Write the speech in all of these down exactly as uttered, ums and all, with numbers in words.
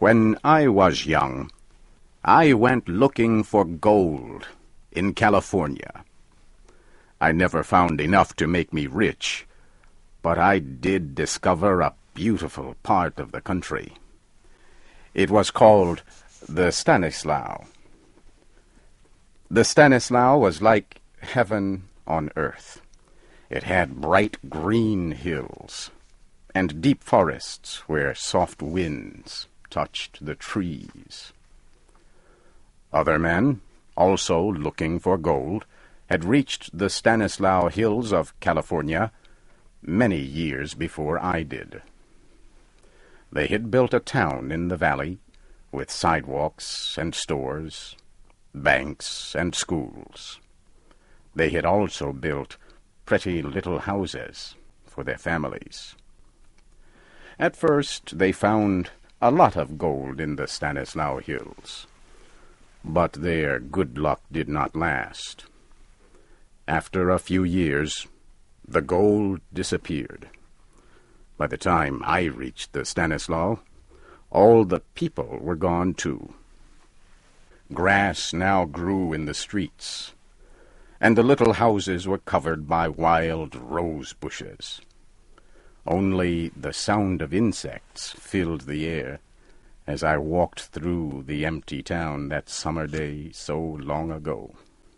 When I was young, I went looking for gold in California. I never found enough to make me rich, but I did discover a beautiful part of the country. It was called the Stanislaus. The Stanislaus was like heaven on earth. It had bright green hills and deep forests where soft winds touched the trees. Other men, also looking for gold, had reached the Stanislaus Hills of California many years before I did. They had built a town in the valley with sidewalks and stores, banks and schools. They had also built pretty little houses for their families. At first they found a lot of gold in the Stanislaus Hills, but their good luck did not last. After a few years, the gold disappeared. By the time I reached the Stanislaus, all the people were gone too. Grass now grew in the streets, and the little houses were covered by wild rose bushes. Only the sound of insects filled the air as I walked through the empty town that summer day so long ago.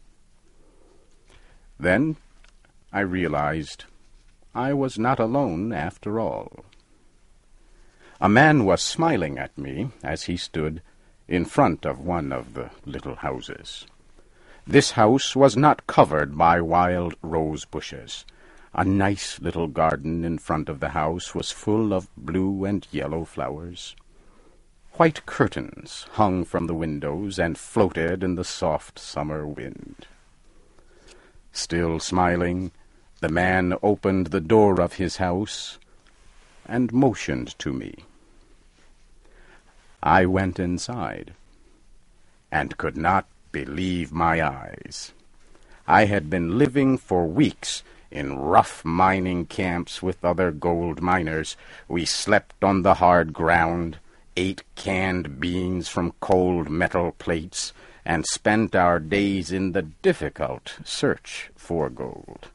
Then I realized I was not alone after all. A man was smiling at me as he stood in front of one of the little houses. This house was not covered by wild rose bushes. A nice little garden in front of the house was full of blue and yellow flowers. White curtains hung from the windows and floated in the soft summer wind. Still smiling, the man opened the door of his house and motioned to me. I went inside and could not believe my eyes. I had been living for weeks in rough mining camps with other gold miners. We slept on the hard ground, ate canned beans from cold metal plates, and spent our days in the difficult search for gold.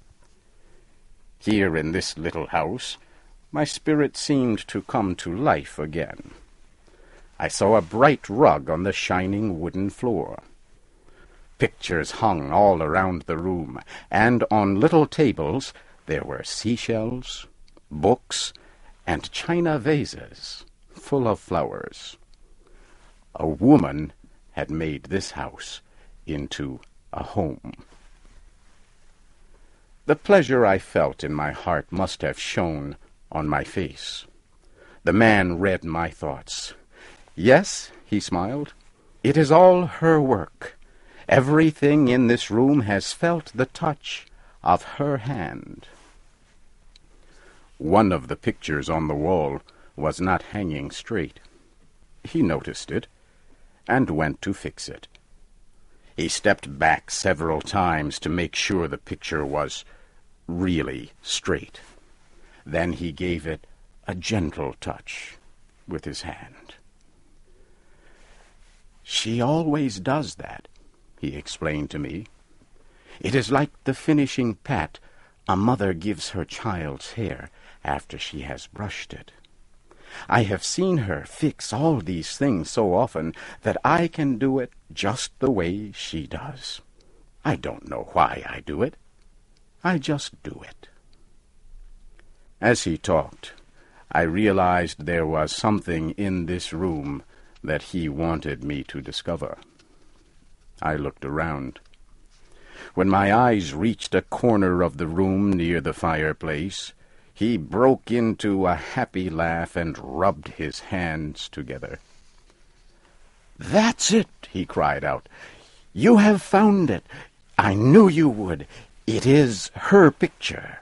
Here in this little house, my spirit seemed to come to life again. I saw a bright rug on the shining wooden floor. Pictures hung all around the room, and on little tables there were seashells, books, and china vases full of flowers. A woman had made this house into a home. The pleasure I felt in my heart must have shone on my face. The man read my thoughts. Yes, he smiled, it is all her work. Everything in this room has felt the touch of her hand. One of the pictures on the wall was not hanging straight. He noticed it and went to fix it. He stepped back several times to make sure the picture was really straight. Then he gave it a gentle touch with his hand. She always does that, he explained to me. It is like the finishing pat a mother gives her child's hair after she has brushed it. I have seen her fix all these things so often that I can do it just the way she does. I don't know why I do it. I just do it. As he talked, I realized there was something in this room that he wanted me to discover. I looked around. When my eyes reached a corner of the room near the fireplace, he broke into a happy laugh and rubbed his hands together. "That's it," he cried out. "You have found it. I knew you would. It is her picture."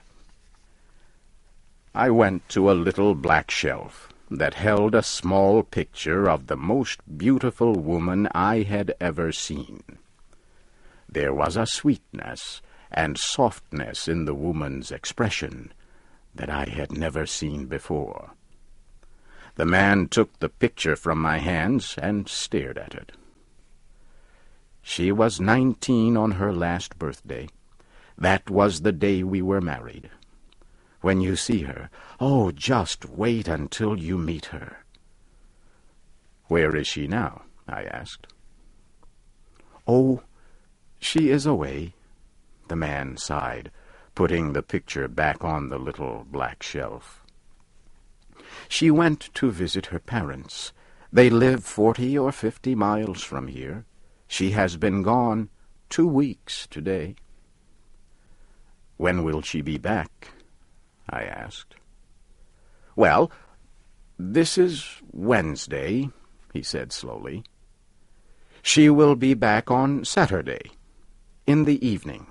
I went to a little black shelf that held a small picture of the most beautiful woman I had ever seen. There was a sweetness and softness in the woman's expression that I had never seen before. The man took the picture from my hands and stared at it. She was nineteen on her last birthday. That was the day we were married. When you see her, oh, just wait until you meet her. Where is she now? I asked. Oh, she is away, the man sighed, putting the picture back on the little black shelf. She went to visit her parents. They live forty or fifty miles from here. She has been gone two weeks today. When will she be back? I asked. Well, this is Wednesday, he said slowly. She will be back on Saturday, in the evening.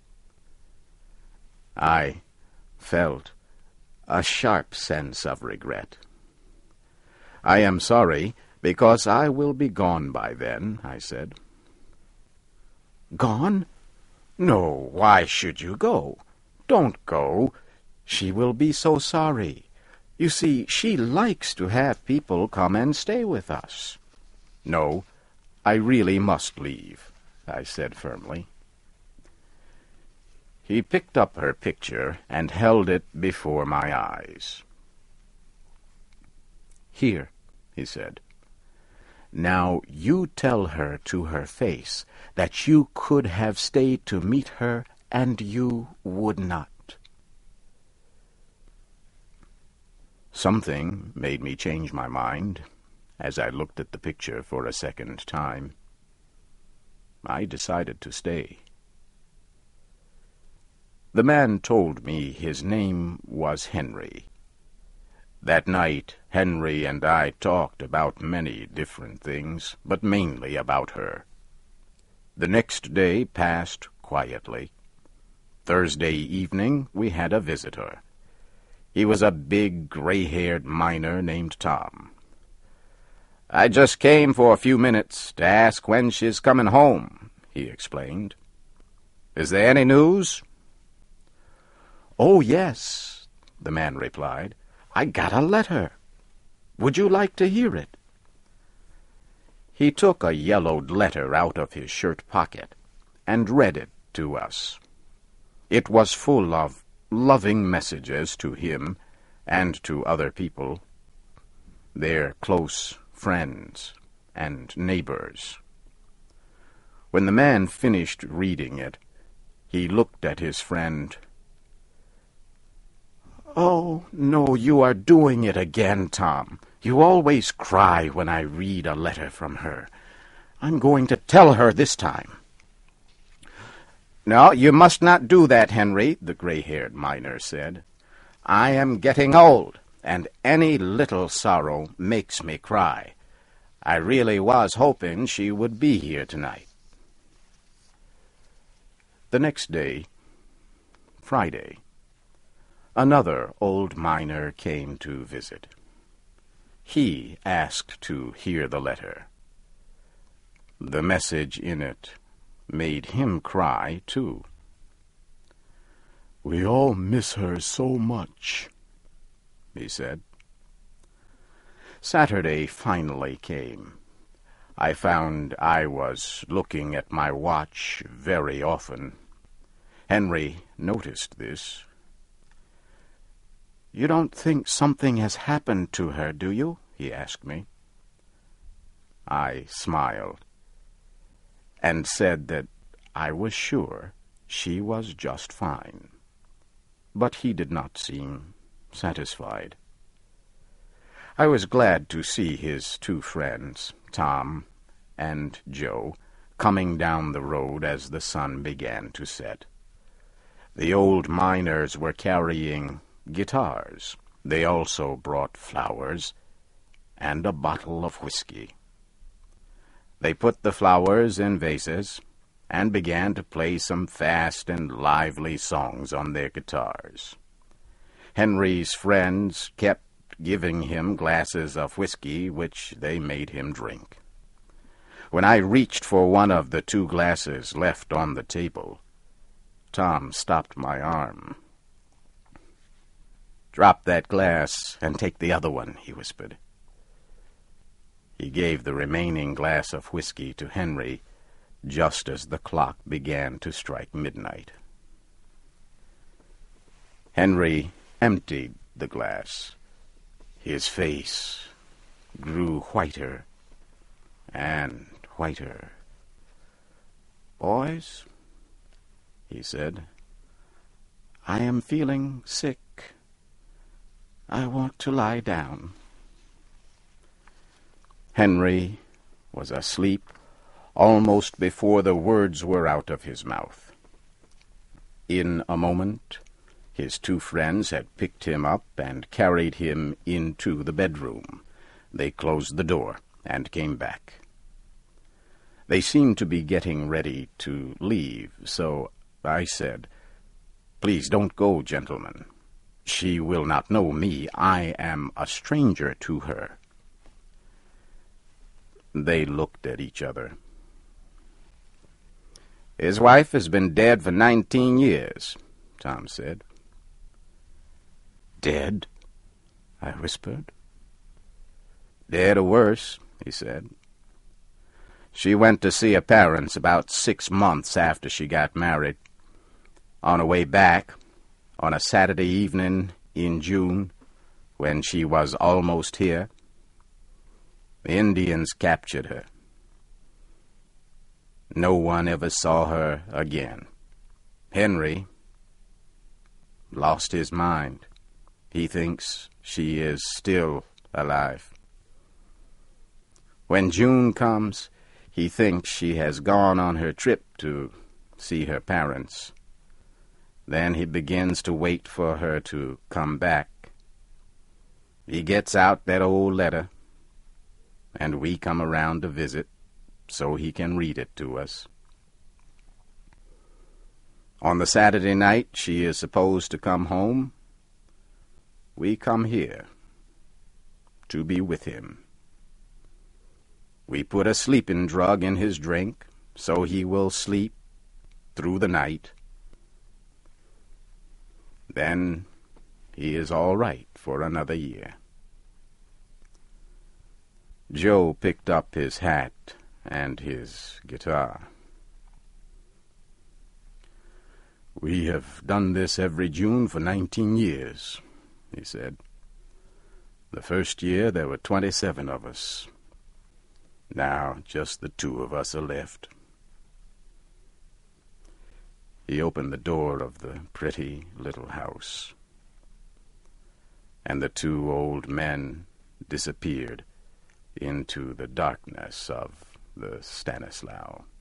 I felt a sharp sense of regret. I am sorry, because I will be gone by then, I said. Gone? No, why should you go? Don't go. She will be so sorry. You see, she likes to have people come and stay with us. No, I really must leave, I said firmly. He picked up her picture and held it before my eyes. Here, he said. Now you tell her to her face that you could have stayed to meet her, and you would not. Something made me change my mind as I looked at the picture for a second time. I decided to stay. The man told me his name was Henry. That night, Henry and I talked about many different things, but mainly about her. The next day passed quietly. Thursday evening we had a visitor. He was a big, gray-haired miner named Tom. I just came for a few minutes to ask when she's coming home, he explained. Is there any news? Oh, yes, the man replied. I got a letter. Would you like to hear it? He took a yellowed letter out of his shirt pocket and read it to us. It was full of loving messages to him and to other people, their close friends and neighbors. When the man finished reading it, he looked at his friend. Oh, no, you are doing it again, Tom. You always cry when I read a letter from her. I'm going to tell her this time. No, you must not do that, Henry, the gray-haired miner said. I am getting old, and any little sorrow makes me cry. I really was hoping she would be here tonight. The next day, Friday, another old miner came to visit. He asked to hear the letter. The message in it made him cry, too. We all miss her so much, he said. Saturday finally came. I found I was looking at my watch very often. Henry noticed this. You don't think something has happened to her, do you? He asked me. I smiled and said that I was sure she was just fine. But he did not seem satisfied. I was glad to see his two friends, Tom and Joe, coming down the road as the sun began to set. The old miners were carrying guitars. They also brought flowers and a bottle of whiskey. They put the flowers in vases and began to play some fast and lively songs on their guitars. Henry's friends kept giving him glasses of whiskey, which they made him drink. When I reached for one of the two glasses left on the table, Tom stopped my arm. "Drop that glass and take the other one," he whispered. He gave the remaining glass of whiskey to Henry just as the clock began to strike midnight. Henry emptied the glass. His face grew whiter and whiter. "Boys," he said, "I am feeling sick. I want to lie down." Henry was asleep almost before the words were out of his mouth. In a moment, his two friends had picked him up and carried him into the bedroom. They closed the door and came back. They seemed to be getting ready to leave, so I said, "Please don't go, gentlemen. She will not know me. I am a stranger to her." They looked at each other. "His wife has been dead for nineteen years, Tom said. "Dead?" I whispered. "Dead or worse," he said. "She went to see her parents about six months after she got married. On her way back, on a Saturday evening in June, when she was almost here, the Indians captured her. No one ever saw her again. Henry lost his mind. He thinks she is still alive. When June comes, he thinks she has gone on her trip to see her parents. Then he begins to wait for her to come back. He gets out that old letter, and we come around to visit so he can read it to us. On the Saturday night she is supposed to come home. We come here to be with him. We put a sleeping drug in his drink so he will sleep through the night. Then he is all right for another year." Joe picked up his hat and his guitar. "We have done this every June for nineteen years," he said. "The first year there were twenty-seven of us. Now just the two of us are left." He opened the door of the pretty little house, and the two old men disappeared into the darkness of the Stanislaus.